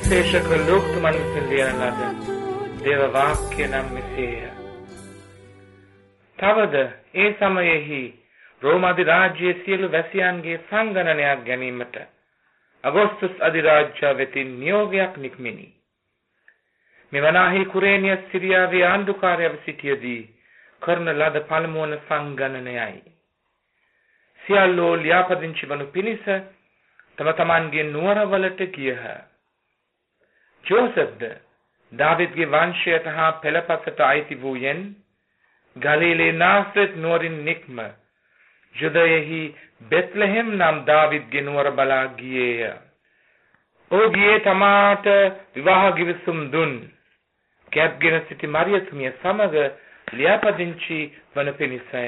සුවිශේෂක ලෝකතුමන් විසින් ලියන ලද දේව වාක්‍ය නම් මෙසේය. තවද ඒ සමයෙහි රෝම අධිරාජ්‍යයේ සියලු වැසියන්ගේ සංගණනයක් ගැනීමට අගෝස්තුස් අධිරාජ්‍ය වෙතින් නියෝගයක් නික්මිනි. මෙවනාහි කුරේනියස් සිරියාවේ ආණ්ඩුකාරයව සිටියදී කරන ලද පළමුවන සංගණනයයි. සියල්ලෝ ලියාපදිංචි වනු පිණිස තම තමන්ගේ නුවරවලට ගියහ. ජෝසෙෆ්ද දාවිද්ගේ වංශයට හා පෙළපතට අයිති වූයෙන් ගලිලේ නාසරෙත් නුවරින් නික්ම යුදයෙහි බෙත්ලෙහෙම් නම් දාවිද්ගේ නුවර බලා ගියේය. ඔහු ගියේ තමාට විවාහ ගිවිසුම් දුන් කැප්ගෙන සිටි මරියතුමිය සමග ලියාපදිංචි වන පිණිසය.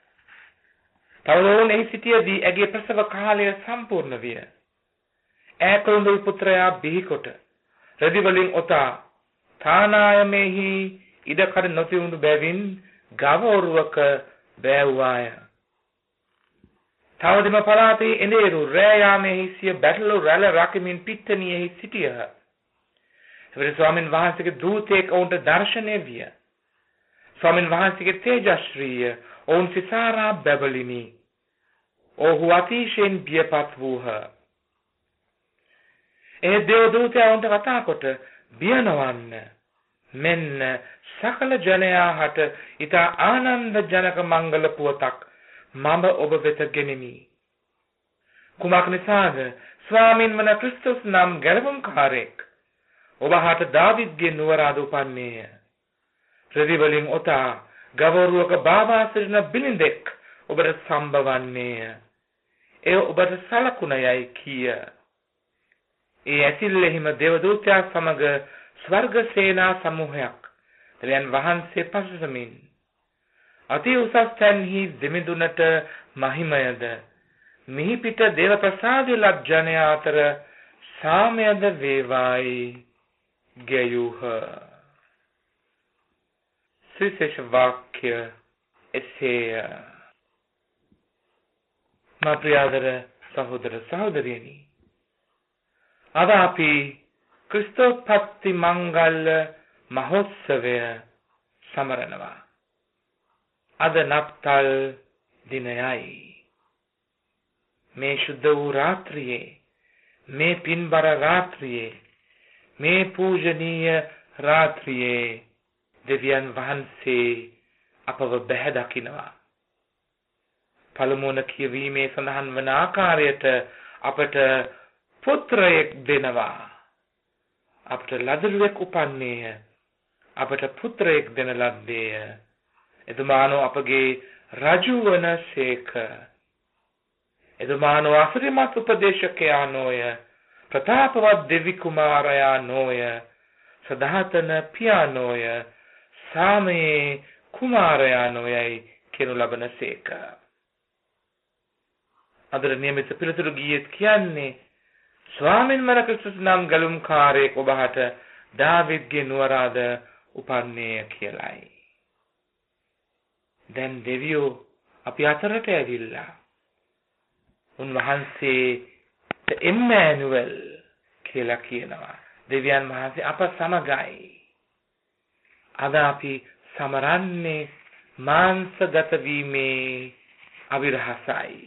තවද එහි සිටියදී ඇගේ ප්‍රසව කාලය සම්පූර්ණ විය. ඈකොළඹ පුත්‍රයා බිහිකොට රෙදි වලින් ඔතා තානායමෙහි ඉඩකඩ නොතිබුණු බැවින් ගව ඔරුවක බෑවුවාය. තවදම පළාතේ එඬේරු රෑ යාමෙහි සිය බැටළු රැළ රකිමින් පිට්ටනියෙහි සිටියහ. එවිට ස්වාමීන් වහන්සේගේ දූතයෙක් ඔවුන්ට දර්ශනය විය. ස්වාමීන් වහන්සේගේ තේජශ්‍රීය ඔවුන් සිසාරා බැබලිනි. ඔහු අතිශයින් බියපත් වූහ. ඒ දේවදූතයා ඔවුන්ට කතා කොට බිය නොවන්න. මෙන්න සකල ජනයා හට ඊට ආනන්ද ජනක මංගල පුවතක් මම ඔබ වෙත ගෙනිමි. කුමක් නිසාද? ස්වාමින් වන ක්‍රිස්තුස් නම් ගැලවුම්කාරයෙක් ඔබ හට දාවිද්ගේ නුවර අද උපන්නේය. රෙදි වලින් ඔතා ගවරුවක බාබා සිටින බිලින්දෙක් ඔබට සම්බවන්නේය. එය ඔබට සලකුණයයි කීය. ඒ ඇසිල්ලෙහිම දේවදූතයා සමග ස්වර්ග සේනා සමූහයක් දෙවියන් වහන්සේ පසුසමින් අති උසස් තැන්හි දෙමිඳුනට මහිමයද මිහි පිට දේව ප්‍රසාදය ලබ ජනයා අතර සාමයද වේවායි ගැයූහ. සුවිශේෂ වාක්‍ය එසේය. මා ප්‍රියාදර සහෝදර සහෝදරියනි, අද අපි ක්‍රිස්තෝත්පත්ති මංගල මහෝත්සවය සමරනවා. අද නත්තල් දිනයයි. මේ ශුද්ධ වූ රාත්‍රියේ, මේ පින්බර රාත්‍රියේ, මේ පූජනීය රාත්‍රියේ දෙවියන් වහන්සේ අපව බැහැ දකිනවා. පළමුවන කියවීමේ සඳහන් වන ආකාරයට අපට පුත්‍රයෙක් දෙනවා. අපට ලදරුවෙක් උපන්නේය. අපට පුත්‍රයෙක් දෙන ලද්දේය. එතුමානෝ අපගේ රජු වනසේක. එතුමානෝ අසිරිමත් උපදේශකයා නොය. ප්‍රතාපවත් දෙවි කුමාරයා නොය. සදාතන පියා නොය. සාමයේ කුමාරයා නොයයි කියනු ලබනසේක. අදර නියමිත පිළිතුරු ගීයත් කියන්නේ ස්වාමීන් වහන්සේ ක්‍රිස්තුස් නම් ගලුම්කාරයෙක් ඔබට දාවිද්ගේ නුවරාද උපන්නේය කියලයි. දැන් දෙවියෝ අපි අතරට ඇවිල්ලා උන්වහන්සේ එම්මැනුවෙල් කියලා කියනවා. දෙවියන් වහන්සේ අප සමගයි. අද අපි සමරන්නේ මාංශගත වීමේ අවිරහසයි.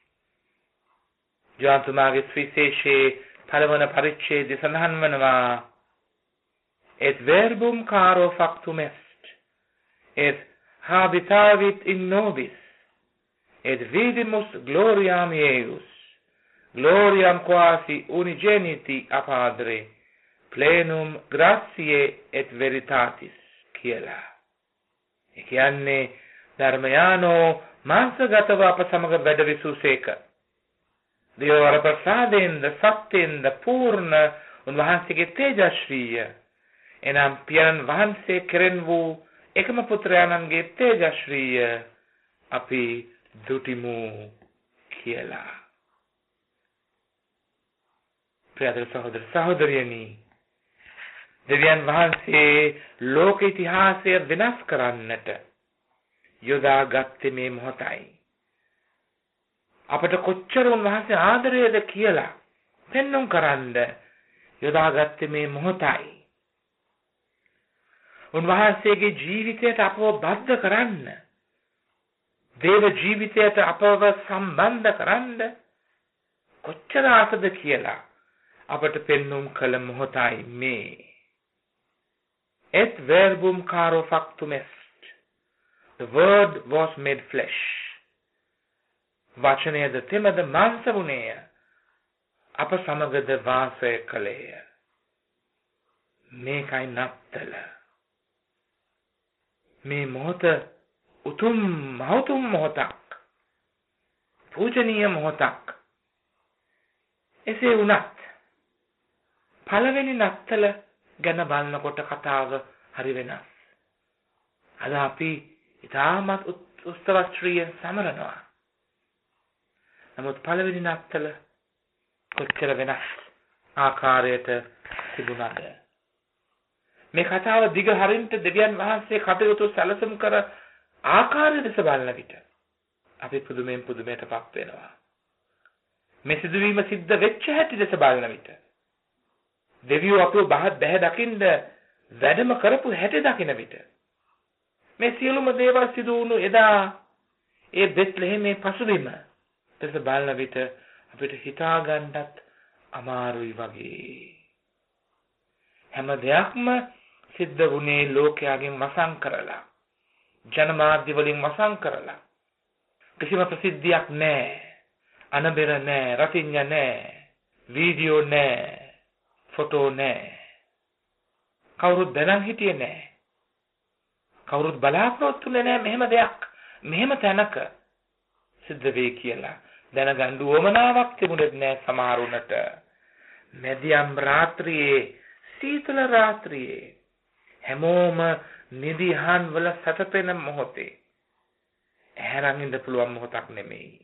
ජාන්තුමාගේ සුවිශේෂයේ පළවන පරිච්ඡේදය සඳහන් වනවා et verbum caro factum est et habitavit in nobis et vidimus gloriam eius gloriam quasi unigeniti a Padre plenum gratiae et veritatis කියලා. ඒ කියන්නේ ධර්මයානෝ මාංශගතව අප සමග වැඩ විසූසේක. දේවවර ප්‍රසාදෙන්ද සත්‍යෙන්ද පූර්ණ උන්වහන්සේගේ තේජශ්‍රීය එනම් පියාණන් වහන්සේ කෙරෙන් වූ එකම පුත්‍රයාණන්ගේ තේජශ්‍රීය අපි දුටිමු කියලා. ප්‍රිය සහෝදර සහෝදරියනි, දෙවියන් වහන්සේ ලෝක ඉතිහාසය වෙනස් කරන්නට යොදාගත්තේ මේ මොහොතයි. අපට කොච්චර උන්වහන්සේ ආදරයද කියලා පෙන්වුම් කරන්න යොදාගත්තේ මේ මොහොතයි. උන්වහන්සේගේ ජීවිතයට අපව බද්ධ කරන්න, දේව ජීවිතයට අපව සම්බන්ධ කරන්න කොච්චර ආසද කියලා අපට පෙන්වුම් කළ මොහොතයි මේ. Et verbum caro factum est. The word was made flesh. වචනයද තෙමද මාංශ වුණේය. අප සමගද වාසය කළේය. මේකයි නත්තල. මේ මොහොත උතුම් මහතුම් මොහොතක්. පූජනීය මොහොතක්. එසේ වුණත් පළවෙනි නත්තල ගැන බලනකොට කතාව හරි වෙනස්. අද අපි ඉතාමත් උත්සවශ්‍රීයෙන් සමරනවා. නමුත් පළවෙනි නත්තල කොච්චර වෙනස් ආකාරයට තිබුණාද? මේ කතාව දිග හරින්ට දෙවියන් වහන්සේ කටයුතු සැලසුම් කර ආකාරය දෙස බලන විට අපි පුදුමයෙන් පුදුමයටපත් වෙනවා. මේ සිදුවීම සිද්ධ වෙච්ච හැටි දෙස බලන විට දෙවියෝ අපව බැහැ දකින්න වැඩම කරපු හැටි දකින විට මේ සියලුම දේවල් සිදු වුණු එදා ඒ බෙත්ලෙහෙමේ පසුබිම දෙස බලන විට අපිට හිතා ගන්නත් අමාරුයි වගේ. හැම දෙයක්ම සිද්ධ වුණේ ලෝකයාගෙන් වසන් කරලා, ජනමාධ්‍ය වලින් වසන් කරලා. කිසිම ප්‍රසිද්ධියක් නැහැ, අනබෙර නැහැ, රතිඤ්ඤ නැහැ, වීඩියෝ නැහැ, ෆොටෝ නැහැ. කවුරුත් දැනන් හිටියේ නැහැ. කවුරුත් බලාපොරොත්තු නැහැ මෙහෙම දෙයක් මෙහෙම තැනක සිද්ධ වෙයි කියලා. දැනගන්න උවමනාවක් තිබුණෙත් නැහැ සමහරුණට. මැදියම් රාත්‍රියේ, සීතල රාත්‍රියේ හැමෝම නිදිහන් වල සැතපෙන මොහොතේ ඇහැරන් ඉඳ පුළුවන් මොහොතක් නෙමෙයි.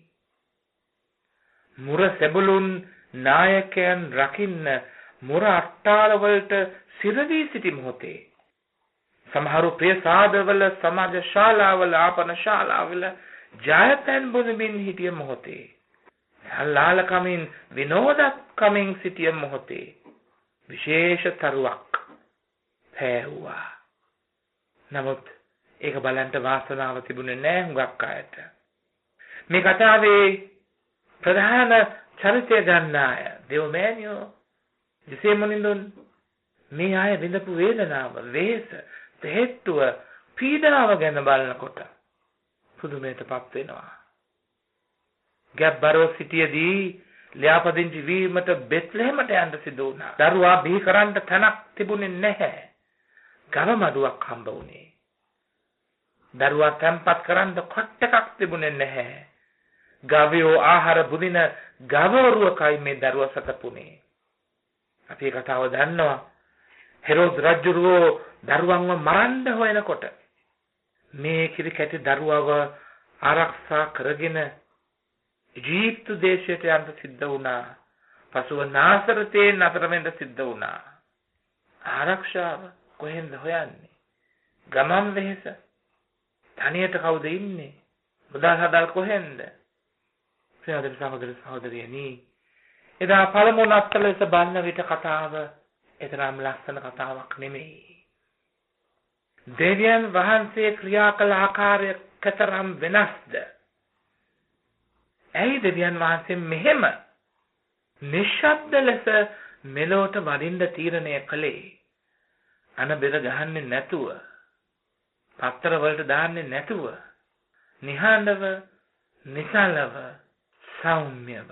මුර සෙබළුන් නායකයන් රකින්න මුර අට්ටාල වලට සිරවී සිටි මොහොතේ සමහරු ප්‍රේසාදවල, සමාජ ශාලාවල, ආපන ශාලාවල ජයතෙන් බුදුමින් හිටිය මොහොතේ, හල්ලාල කමින් විනෝද කමින් සිටිය මොහොතේ විශේෂ තරුවක් පැවුවා. නමුත් ඒක බලන්න වාසනාව තිබුණේ නැහැ හුඟක් අයට. මේ කතාවේ ප්‍රධාන චරිතය ගන්න අය දෙව්මෑණියෝ, දිසෙමනින්දුන් මේ අය විඳපු වේදනාව, වෙහෙස, තෙහෙට්ටුව, පීඩාව ගැන බලනකොට පුදුමයටපත් වෙනවා. ගැබ්බරෝ සිටියේදී ලියාපදිංචි වීමට බෙත්ලෙහෙමට යන්න සිදු වුණා. දරුවා බිහි කරන්න තැනක් තිබුණේ නැහැ. ගව මඩුවක් හම්බ වුණේ. දරුවා තැන්පත් කරන්න කොට එකක් තිබුණේ නැහැ. ගවයෝ ආහාර බුදින ගවරුවකයි මේ දරුවා සතපුනේ. අපි කතාව දන්නවා. හෙරෝද් රජුරෝ දරුවන්ව මරන්න හොයනකොට මේ කිරි කැටි දරුවව ආරක්ෂා කරගෙන ඊජිප්තු දේශයට යන්න සිද්ධ වුණා. පසුව නාසරතේ නතර වෙන්න සිද්ධ වුණා. ආරක්ෂාව කොහෙන්ද හොයන්නේ? ගමන් වෙහෙස. තනියට කවුද ඉන්නේ? මුදල් හදල් කොහෙන්ද? සහෝදර සහෝදරියනි, එදා පළමු නත්තල ලෙස බලන විට කතාව එතරම් ලස්සන කතාවක් නෙමෙයි. දෙවියන් වහන්සේ ක්‍රියා කළ ආකාරය කතරම් වෙනස්ද? ඇයි දෙවියන් වහන්සේ මෙහෙම නිශ්ශබ්ද ලෙස මෙලොවට වඩින්න තීරණය කළේ? අන බෙර ගහන්නේ නැතුව, පත්තර වලට දාන්නේ නැතුව, නිහඬව, නිසලව, සෞම්‍යව.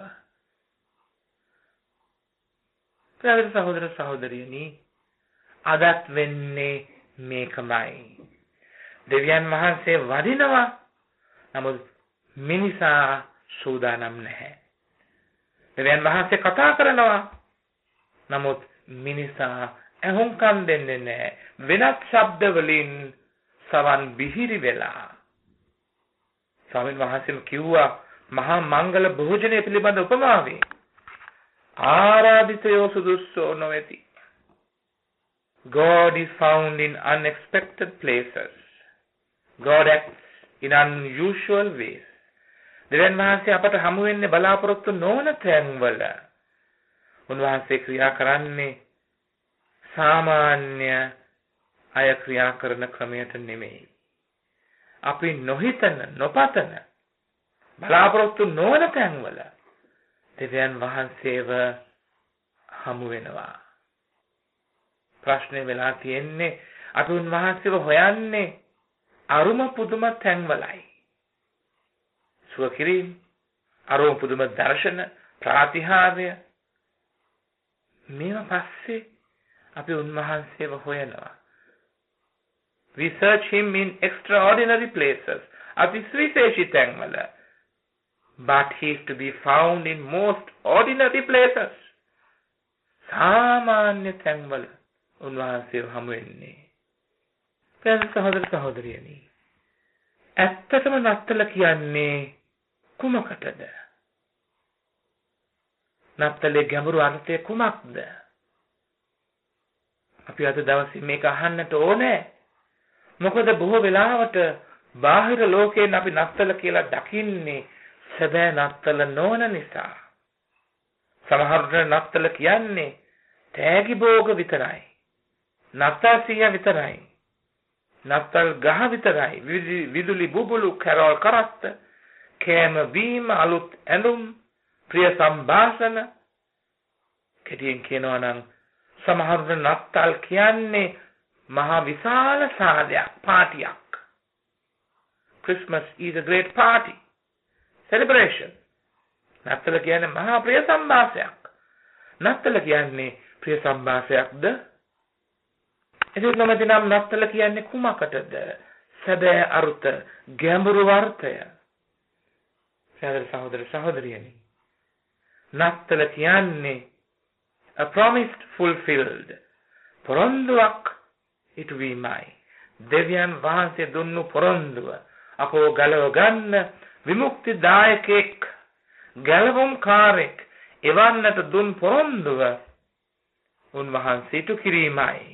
ප්‍රවෘත්ති සහෝදර සහෝදරියනි, අදත් වෙන්නේ මේකමයි. දෙවියන් වහන්සේ වඩිනවා, නමුත් මිනිසා සූදානම් නැහැ. දෙවියන් වහන්සේ කතා කරනවා, නමුත් මිනිසා ඇහුම්කන් දෙන්නේ නැහැ. වෙනත් ශබ්ද වලින් සවන් බිහිරි වෙලා. ස්වාමීන් වහන්සේම කිව්වා මහා මංගල භෝජනය පිළිබඳ උපමාවේ, ආරාධිතයෝ සුදුස්සෝ නොවේති. God is found in unexpected places. God acts in unusual ways. දෙවියන් වහන්සේ අපට හමු වෙන්නේ බලාපොරොත්තු නොවන තැන්වල. උන්වහන්සේ ක්‍රියා කරන්නේ සාමාන්‍ය අය ක්‍රියා කරන ක්‍රමයට නෙමෙයි. අපි නොහිතන නොපතන බලාපොරොත්තු නොවන තැන්වල දෙවියන් වහන්සේව හමු වෙනවා. ප්‍රශ්නේ වෙලා තියෙන්නේ අපි උන්වහන්සේව හොයන්නේ අරුම පුදුම තැන්වලයි. සුවකිරීම, අරුම පුදුම දර්ශන, ප්‍රාතිහාර්ය මේවා පස්සේ අපි උන්වහන්සේව හොයනවා. We search him in extraordinary places. අති සුවිශේෂී තැන්වල. But he is to be found in most ordinary places. සාමාන්‍ය තැන්වල උන්වහන්සේව හමු වෙන්නේ. සහෝදර සහෝදරියනි, ඇත්තටම නත්තල කියන්නේ කුමකටද? නත්තලේ ගැඹුරු අර්ථය කුමක්ද? අපි අද දවසේ මේක අහන්නට ඕනේ. මොකද බොහෝ වෙලාවට බාහිර ලෝකයෙන් අපි නත්තල කියලා දකින්නේ සැබෑ නත්තල නොවන නිසා. සමහරවිට නත්තල කියන්නේ තෑගි භෝග විතරයි. නත්තසිය විතරයි. නත්තල් ගහ විතරයි. විදුලි බුබුලු කැරල් කරත්ත කෑම බීම අලුත් ඇඳුම් ප්‍රිය සම්භාෂණ. කෙටියෙන් කියනවා නම් සමහරවිට නත්තල් කියන්නේ මහා විශාල සාදයක් පාටියක්. Christmas is a great party celebration. නත්තල කියන්නේ මහා ප්‍රිය සම්භාෂයක්. නත්තල කියන්නේ ප්‍රිය සම්භාෂයක්ද? එතකොට නම් නත්තල කියන්නේ කුමකටද? සැබෑ අර්ථ, ගැඹුරු අර්ථය. සහෝදර සහෝදරියනි, නත්තල කියන්නේ a promised fulfilled. පොරොන්දුවක් ඉටු වීමයි. දෙවියන් වහන්සේ දුන්නු පොරොන්දුව අපෝ ගලව ගන්න විමුක්තිදායකෙක්, ගැලවුම්කාරෙක් එවන්නට දුන් පොරොන්දුව උන්වහන්සේ ඉටු කිරීමයි.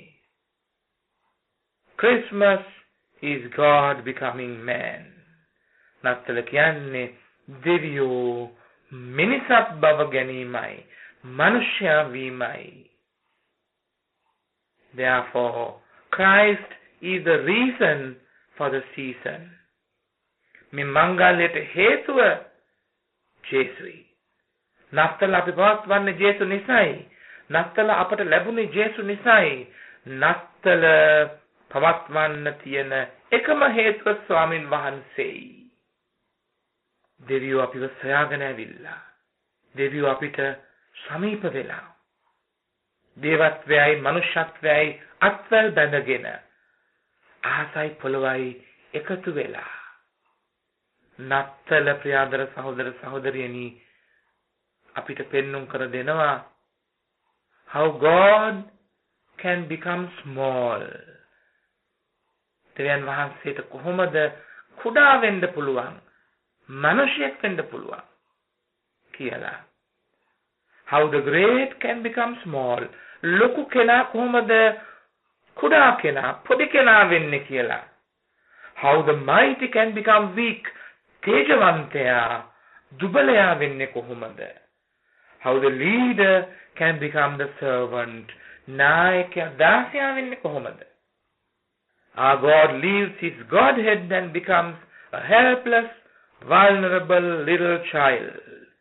Christmas is God becoming man. නත්තල කියන්නේ දෙවියෝ මිනිසත් බව ගැනීමයි, මනුෂ්‍යයා වීමයි. Therefore, Christ is the reason for the season. මේ මංගල්‍යයට හේතුව ජේසුයි. නත්තල අපි පවත්වන්නේ ජේසු නිසායි. නත්තල අපට ලැබුණේ ජේසු නිසායි. නත්තල පවත්වන්න තියෙන එකම හේතුව ස්වාමින් වහන්සේයි. දෙවියෝ අපිව සොයාගෙන ඇවිල්ලා. දෙවියෝ අපිට සමීප වෙලා. දේවත්වයයි මනුෂ්‍යත්වයයි අත්වැල් බැඳගෙන ආසයි පොළොවයි එකතු වෙලා. නත්තල ප්‍රියාදර සහෝදර සහෝදරියනි අපිට පෙන්눔 කර දෙනවා how God can become small. දෙවියන් වහන්සේට කොහොමද කුඩා වෙන්න පුළුවන්, මිනිසෙක් වෙන්න පුළුවන් කියලා. How the great can become small. ලොකු කෙනා කොහොමද කුඩා කෙනා, පොඩි කෙනා වෙන්නේ කියලා. How the mighty can become weak. තේජවන්තයා දුබලයා වෙන්නේ කොහොමද? How the leader can become the servant. නායකයා දාසයා වෙන්නේ කොහොමද? Our God leaves his Godhead and becomes a helpless, vulnerable little child.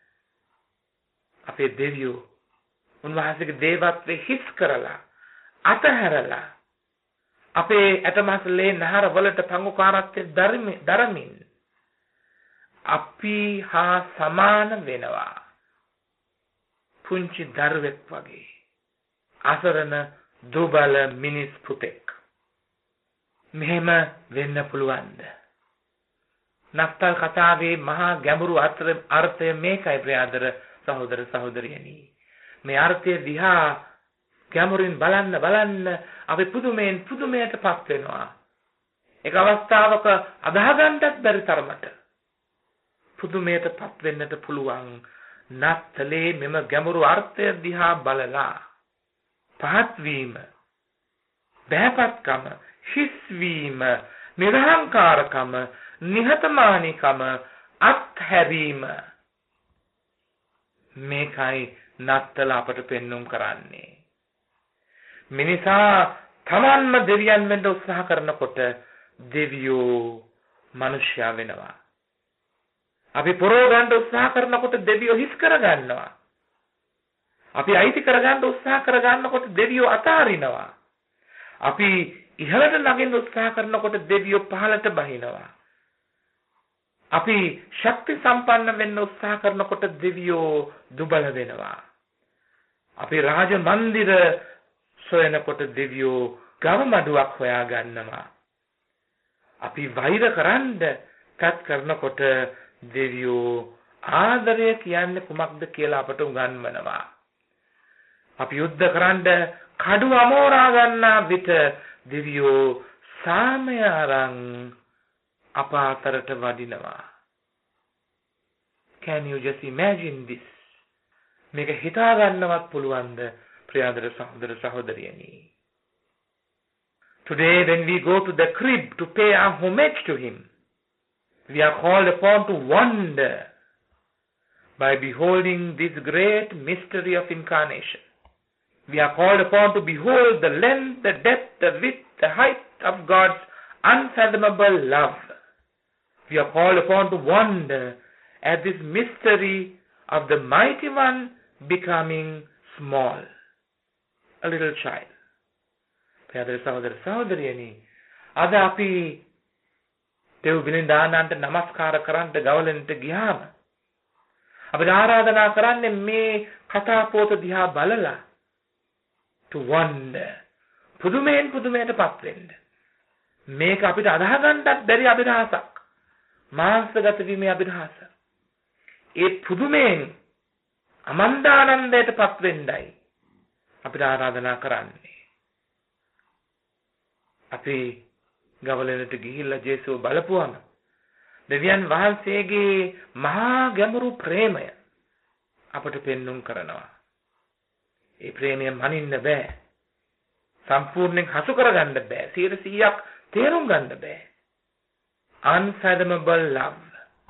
අපේ දෙවියෝ උන්වහන්සේගේ දේවත්වයේ හිස් කරලා අතහැරලා අපේ ඇටමහසලේ නහර වලට පංගුකාරත්වයේ දරමින් අපි හා සමාන වෙනවා. පුංචි දරුවෙක් වගේ අසරණ දුබල මිනිස් පුතෙක්. මෙහෙම වෙන්න පුළුවන්ද? නත්තල් කතාවේ මහා ගැඹුරු අර්ථය මේකයි ප්‍රියාදර සහෝදර සහෝදරියනි. මේ අර්ථය දිහා ගැඹුරින් බලන්න අපි පුදුමයෙන් පුදුමයටපත් වෙනවා. එක අවස්ථාවක අදාහ ගන්නත් බැරි තරමට පුදුමයටපත් වෙන්නට පුළුවන්. නත්තලේ මෙම ගැඹුරු අර්ථය දිහා බලලා පහත් වීම, බෑපත්කම, හිස්වීම, නිර්හංකාරකම, නිහතමානීකම අත්හැරීම මේකයි නත්තල අපට පෙන්눔 කරන්නේ. මිනිසා තමන්ම දෙවියන් වෙන්න උත්සාහ කරනකොට දෙවියෝ මිනිසයා වෙනවා. අපි පොරව ගන්න උත්සාහ කරනකොට දෙවියෝ හිස් කරගන්නවා. අපි අයිති කරගන්න උත්සාහ කරගන්නකොට දෙවියෝ අතාරිනවා. අපි ඉහළට නගින්න උත්සාහ කරනකොට දෙවියෝ පහළට බහිනවා. අපි ශක්ති සම්පන්න වෙන්න උත්සාහ කරනකොට දෙවියෝ දුබල වෙනවා. අපි රාජ මන්දිර සොයනකොට දෙවියෝ ගවමඩුවක් හොයා ගන්නවා. අපි වෛර කරන්න කත් කරනකොට දෙවියෝ ආදරය කියන්නේ කුමක්ද කියලා අපට උගන්වනවා. අපි යුද්ධ කරන්න කඩු අමෝරා ගන්නා විට දෙවියෝ සාමය අරන් අප අතරට වඩිනවා. Can you just imagine this? මේක හිතා ගන්නවත් පුළුවන්ද ප්‍රියාදර සහෝදර සහෝදරියනි? Today when we go to the crib to pay our homage to him, we are called upon to wonder by beholding this great mystery of incarnation. We are called upon to behold the length, the depth, the width, the height of God's unfathomable love. We are called upon to wonder at this mystery of the mighty one becoming small, a little child. ප්‍රියදර සහෝදර සහෝදරියනි, අද අපි දෙව් බිලින්දානන්ට නමස්කාර කරන්න ගවලෙන්ට ගියාම අපිට ආරාධනා කරන්නේ මේ කතා පොත දිහා බලලා to wonder, පුදුමයෙන් පුදුමයටපත් වෙන්න. මේක අපිට අදාහ ගන්නත් බැරි අභිරහසක්, මානසිකගත වීමේ අභිරහස. ඒ පුදුමයෙන් අමන්දානන්දයටපත් වෙන්නයි අපිට ආරාධනා කරන්නේ. අපි ගවලෙනට ගිහිල්ලා ජේසුව බලපුවම දෙවියන් වහන්සේගේ මහා ගැඹුරු ප්‍රේමය අපට පෙන්눔 කරනවා. ඒ ප්‍රේමය මනින්න බෑ. සම්පූර්ණයෙන් හසු කරගන්න බෑ. 100%ක් තේරුම් ගන්න බෑ. Unfathomable love.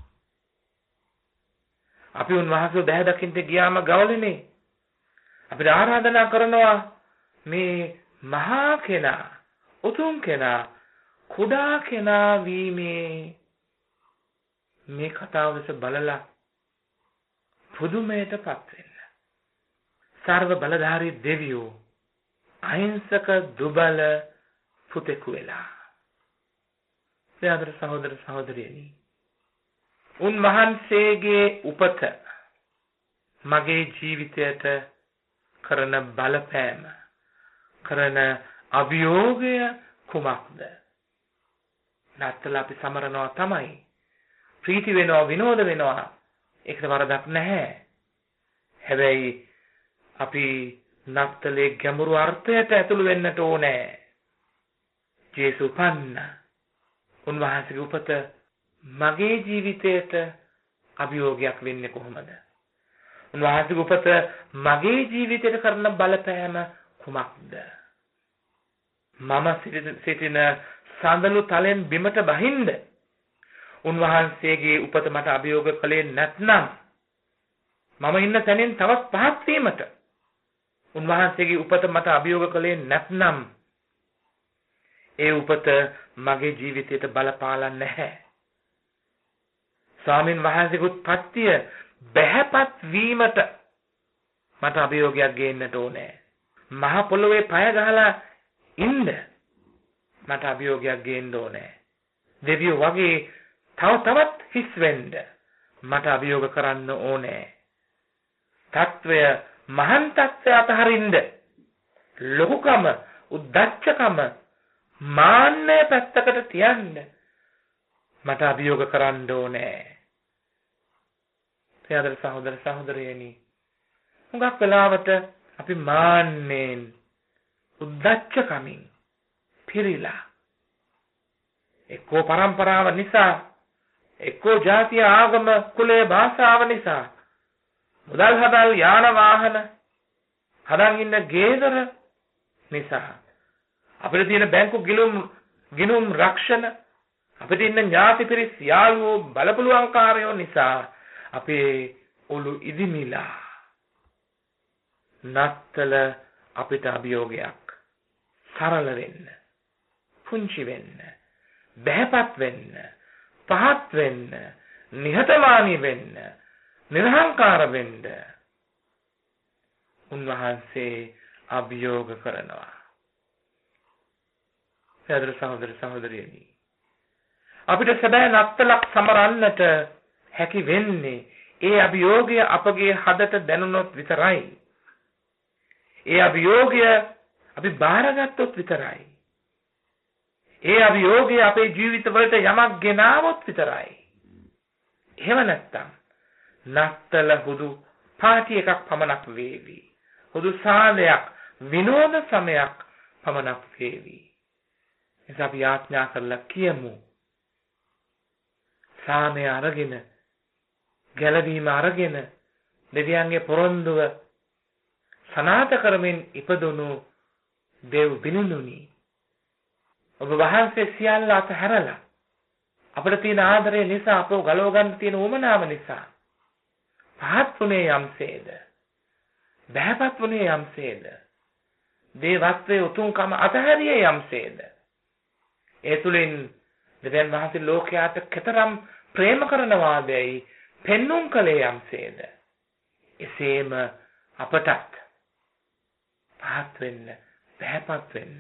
අපි උන්වහන්සේ දැහැ දකින්න ගියාම ගවලනේ අපිට ආරාධනා කරනවා මේ මහා කෙනා, උතුම් කෙනා, කුඩා කෙනා වීමේ මේ කතාවස බලලා පුදුමයටපත් වෙන්න. සර්ව බලධාරී දෙවියෝ අහිංසක දුබල පුතෙකු වෙලා. ප්‍රියතර සහෝදර සහෝදරියනි, උන්වහන්සේගේ උපත මගේ ජීවිතයට කරන බලපෑම, කරන අභියෝගය කුමක්ද? නැත්තලා අපි සමරනවා තමයි. ප්‍රීති වෙනවා, විනෝද වෙනවා. ඒකට වරදක් නැහැ. හැබැයි අපි නත්තලේ ගැඹුරු අර්ථයට ඇතුළු වෙන්නට ඕනේ. ජේසු පන්න උන්වහන්සේගේ උපත මගේ ජීවිතයට අභියෝගයක් වෙන්නේ කොහොමද? උන්වහන්සේගේ උපත මගේ ජීවිතයට කරන බලපෑම කුමක්ද? මම සිටින සඳලු තලෙන් බිමට බහින්ද උන්වහන්සේගේ උපත මට අභියෝග කළේ නැත්නම්, මම ඉන්න තැනින් තවත් පහත් වීමට උන්වහන්සේගේ උපත මට අභියෝග කළේ නැත්නම්, ඒ උපත මගේ ජීවිතයට බලපාලා නැහැ. ස්වාමින් වහන්සේගේ උත්පත්තිය බැහැපත් වීමට මට අභියෝගයක් ගේන්නට ඕනේ. මහ පොළොවේ පය ගහලා ඉන්න මට අභියෝගයක් ගේන්න ඕනේ. දෙවියෝ වගේ තවත් හිස් වෙන්න මට අභියෝග කරන්න ඕනේ. තත්වය මහාන් තත්වය අතහරින්න, ලොකුකම, උද්දච්චකම, මාන්නය පැත්තකට තියන්න මට අභියෝග කරන්න ඕනේ. ප්‍රියතර සහෝදර සහෝදරියනි, හුඟක් වෙලාවට අපි මාන්නෙන්, උද්දච්චකමින් පිරීලා එක්කෝ පරම්පරාව නිසා, එක්කෝ ජාතිය, ආගම, කුලය, භාෂාව නිසා, මුදල් හදල්, යාන වාහන, හදන් ඉන්න ගේදර නිසා, අපිට තියෙන බැංකු ගිණුම් රක්ෂණ, අපිට ඉන්න ඥාති පිරිස්, යාළුවෝ, බලපුලුවන්කාරයෝ නිසා අපේ ඔලු ඉදිමිලා නත්තල අපිට අභියෝගයක් සරල වෙන්න, පුංචි වෙන්න, බහැපත් වෙන්න, පහත් වෙන්න, නිහතමානී වෙන්න, නිර්හංකාර වෙන්න උන්වහන්සේ අභියෝග කරනවා. සහෝදර සහෝදරියනි, අපිට සැබෑ නත්තලක් සමරන්නට හැකි වෙන්නේ ඒ අභියෝගය අපගේ හදට දැනුනොත් විතරයි. ඒ අභියෝගය අපි බාරගත්තොත් විතරයි. ඒ අභියෝගය අපේ ජීවිතවලට යමක් ගෙනාවොත් විතරයි. එහෙම නැත්නම් නත්තල හුදු පාටි එකක් පමණක් වේවි. හුදු සාලයක්, විනෝද සමයක් පමණක් වේවි. එනිසා අපි ආඥා කරලා කියමු, සාමය අරගෙන, ගැලවීම අරගෙන, දෙවියන්ගේ පොරොන්දුව සනාථ කරමින් ඉපදුණු දේව් බිනිඳුනි, ඔබ වහන්සේ සියල්ල අතහැරලා අපිට තියෙන ආදරය නිසා, අපව ගලව ගන්න තියෙන උවමනාව නිසා පහත් වුණේ යම්සේද, බහැපත් වුණේ යම්සේද, දේවත්වයේ උතුම්කම අතහැරියේ යම්සේද, ඒ තුලින් දෙවියන් වහන්සේ ලෝකයාට කතරම් ප්‍රේම කරනවාදයි පෙන්눔 කළේ යම්සේද, එසේම අපටත් පහත් වෙන්න, බහැපත් වෙන්න,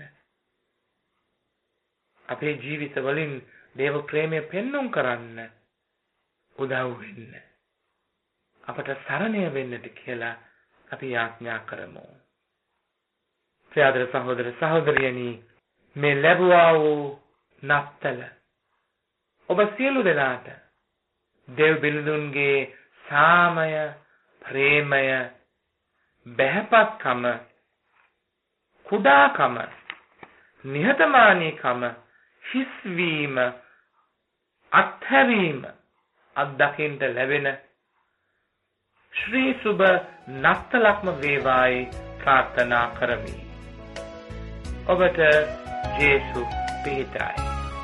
අපේ ජීවිත වලින් දේව ප්‍රේමය පෙන්눔 කරන්න උදව් වෙන්න, අපට සරණය වෙන්නට කියලා අපි ආඥා කරමු. ප්‍රියදර සහෝදර සහෝදරියනි, මේ ලැබුවා වූ නත්තල ඔබ සියලු දෙනාට දේව බිලිඳුන්ගේ සාමය, ප්‍රේමය, බහැපත්කම, කුඩාකම, නිහතමානීකම, හිස්වීම, අත්හැරීම අත්දකින්න ලැබෙන ශ්‍රී සුබ නත්තලක්ම වේවායි ප්‍රාර්ථනා කරමි. ඔබට ජේසු පිහිටයි.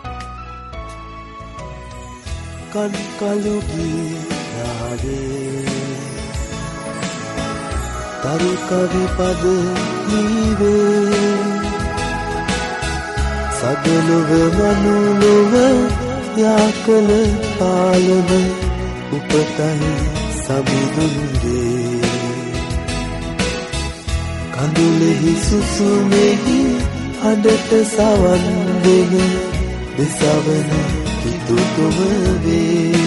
කන් කළු ගීතාවේ තරු කවි පද නීවේ සදලුව මනුලුව යාකල පාලන උපතයි සමිඳුන්ගේ කඳුලෙහි සුසුමෙහි අඩට සවන් දෙන දෙසවන තුතුම වේ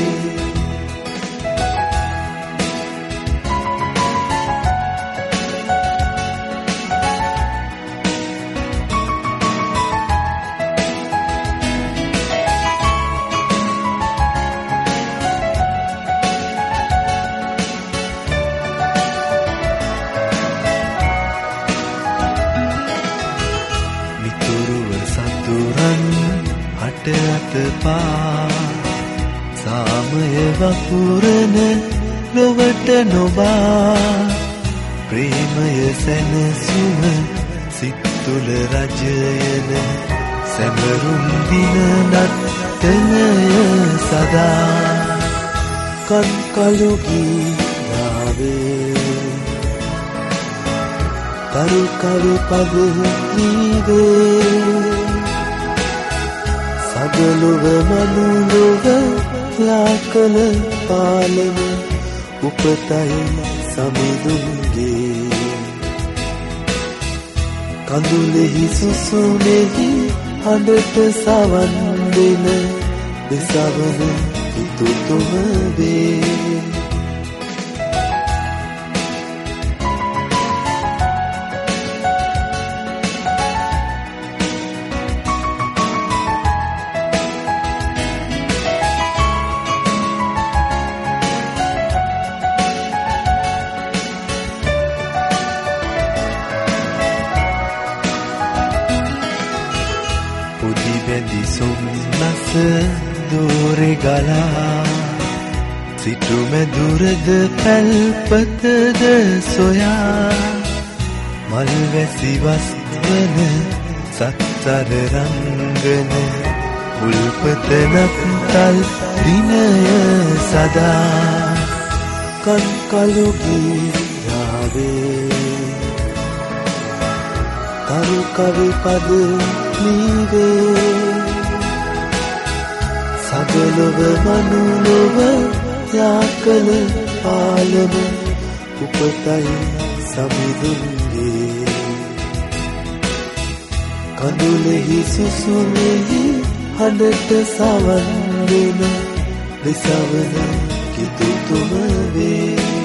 සාමය වපුරන ලොවට නොබා ප්‍රේමය සැනසුම සිත් තුළ රජයන සැමරුම් දින නත්තලය සදා කන් කළු ගීතාවේ තරු කවි පද නීවේ සදලුව මනුලුව යාකල පාලන උපතයි සමිඳුන්ගේ කඳුලෙහි සුසුමෙහි හඬට සවන් දෙන දෙසවන තුතුම වේ දෝරෙ ගලා සිටුම දුරද පැල්පතද සොයා මල් වැසි වස්වන සත්තර රංගන උල්පත නත්තල් දිනය සදා කන් කළු ගීතාවේ මරු කවි පද නීවේ සගලොව මනුලොව යාකල පාලම උපතයි සමිඳුන්ගේ කඳුලෙහි සුසුමෙහි හඬට සවන් දෙන දෙසවන කිතුතුම වේ